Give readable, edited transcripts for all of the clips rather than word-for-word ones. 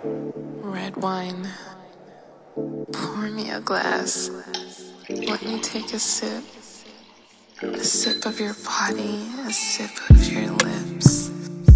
Red wine, pour me a glass. Let me take a sip. A sip of your body, a sip of your lips.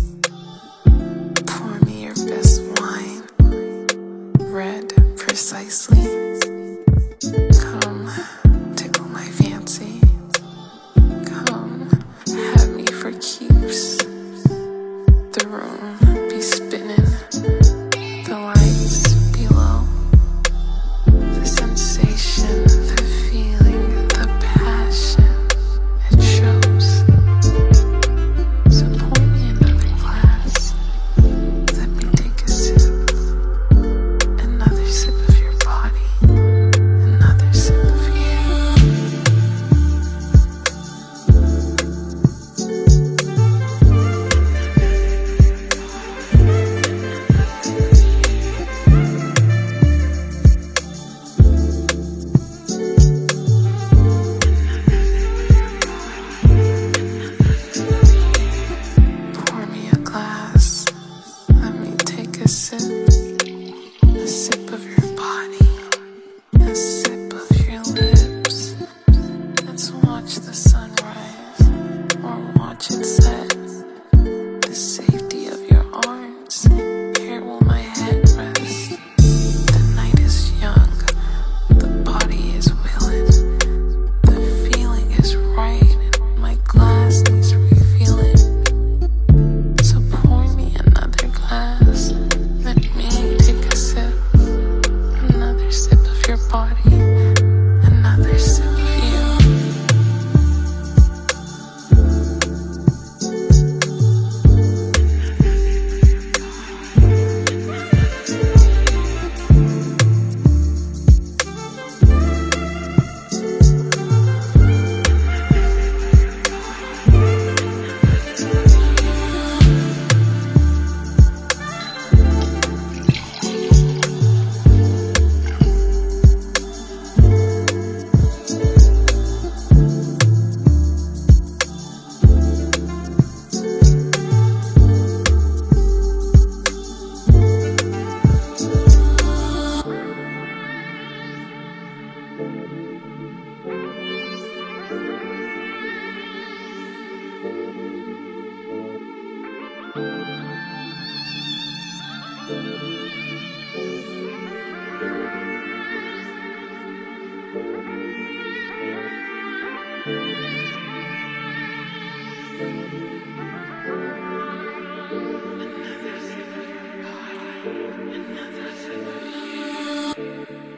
Pour me your best wine, red precisely. Come, tickle my fancy. Come, have me for keeps. The room be spinning, the lights below. The sensation, the feeling, the passion, it shows. So pour me another glass. Let me take a sip. Another sip of your body. Another sip of you. Pour me a glass. Let me take a sip. A sip of your body. A sip of your lips. Let's watch the sunrise or watch it set. The safety of your arms. Here will my head rest. The night is young. The body is willing. The feeling is right. My glass needs refilling. So pour me another glass. Let me take a sip. Another sip of your body. Another sip of you. Another sip of your body. Another sip of you.